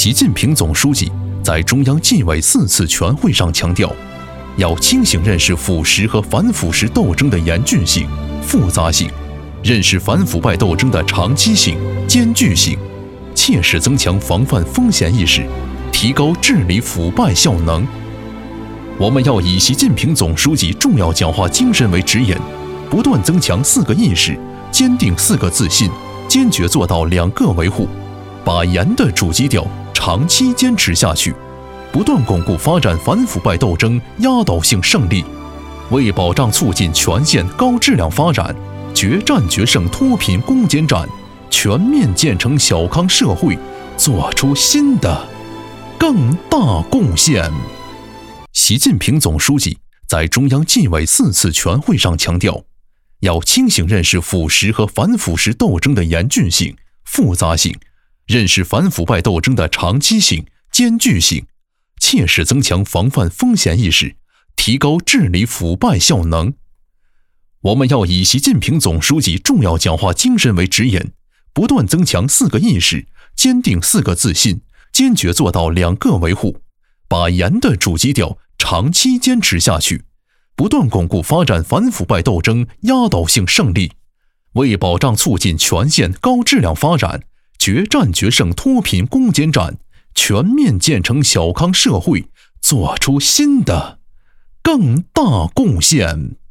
习近平总书记在中央纪委4次全会上强调，要清醒认识腐蚀和反腐蚀斗争的严峻性、复杂性，认识反腐败斗争的长期性、艰巨性，切实增强防范风险意识，提高治理腐败效能。我们要以习近平总书记重要讲话精神为指引，不断增强4个意识，坚定4个自信，坚决做到2个维护，把严的主基调长期坚持下去，不断巩固发展反腐败斗争压倒性胜利，为保障促进全线高质量发展，决战决胜脱贫攻坚战，全面建成小康社会做出新的更大贡献。习近平总书记在中央纪委4次全会上强调，要清醒认识腐蚀和反腐蚀斗争的严峻性、复杂性，认识反腐败斗争的长期性、艰巨性，切实增强防范风险意识，提高治理腐败效能。我们要以习近平总书记重要讲话精神为指引，不断增强4个意识，坚定4个自信，坚决做到2个维护，把严的主基调长期坚持下去，不断巩固发展反腐败斗争压倒性胜利，为保障促进全线高质量发展，决战决胜脱贫攻坚战，全面建成小康社会做出新的更大贡献。